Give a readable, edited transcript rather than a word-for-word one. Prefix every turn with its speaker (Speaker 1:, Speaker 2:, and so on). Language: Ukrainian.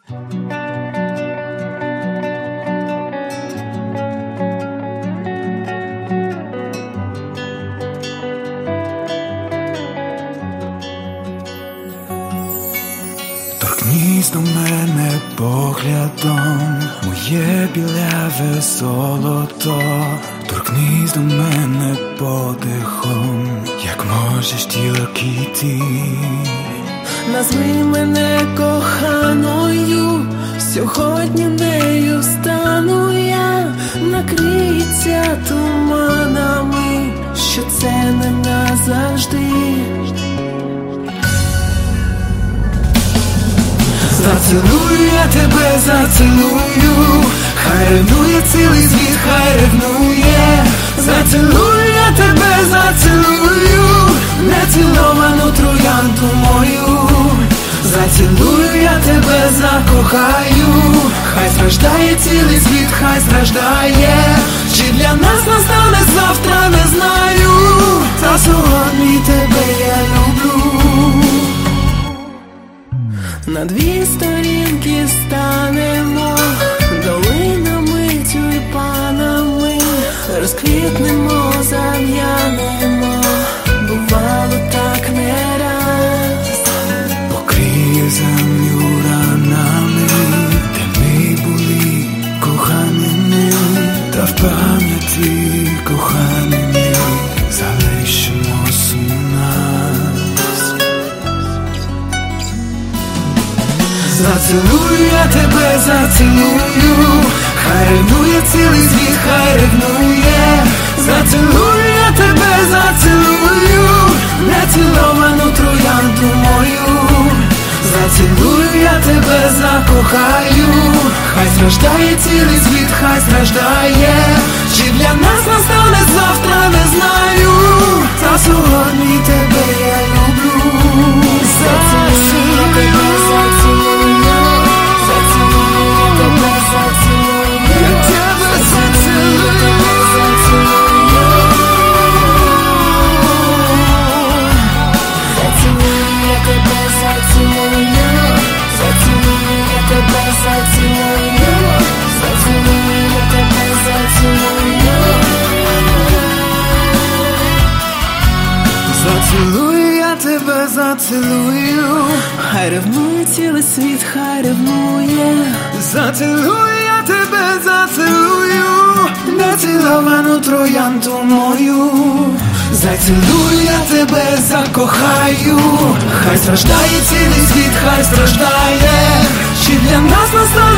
Speaker 1: Торкнись до мене поглядом, моє біляве золото. Торкнись до мене подихом, як можеш тільки ти.
Speaker 2: Назви мене коханою, сьогодні нею стану я. Накриється туманами, що це не назавжди.
Speaker 1: Зацілую я тебе, зацілую, хай ревнує цілий світ, хай ревнує. Зацілую я тебе, зацілую, неціловану троянду мою. Зацілую я тебе, закохаю, хай страждає цілий світ, хай страждає. Чи для нас настане завтра, не знаю, та сьогодні тебе я люблю.
Speaker 2: На дві сторінки станемо, долинами, тюльпанами, розквітнемо, зав'янемо, бувало так не раз.
Speaker 1: Покриє землю ранами, де ми були коханими, та в пам'яті коханими залишимось у нас. Зацілую я тебе, зацілую, хай ревнує цілий світ, хай ревнує. Зацілую я тебе, зацілую, неціловану троянду мою. Зацілую я тебе, закохаю, хай страждає цілий світ, хай страждає. Чи для нас настане завтра, не знаю, та сьогодні тебе я люблю. Зацілую я тебе, зацілую. Зацілую я тебе, зацілую,
Speaker 2: Хай ревнує цілий світ, хай ревнує.
Speaker 1: зацілую я тебе, зацілую, неціловану троянду мою. Зацілую я тебе, закохаю, хай страждає цілий світ, хай страждає. Чи для нас настане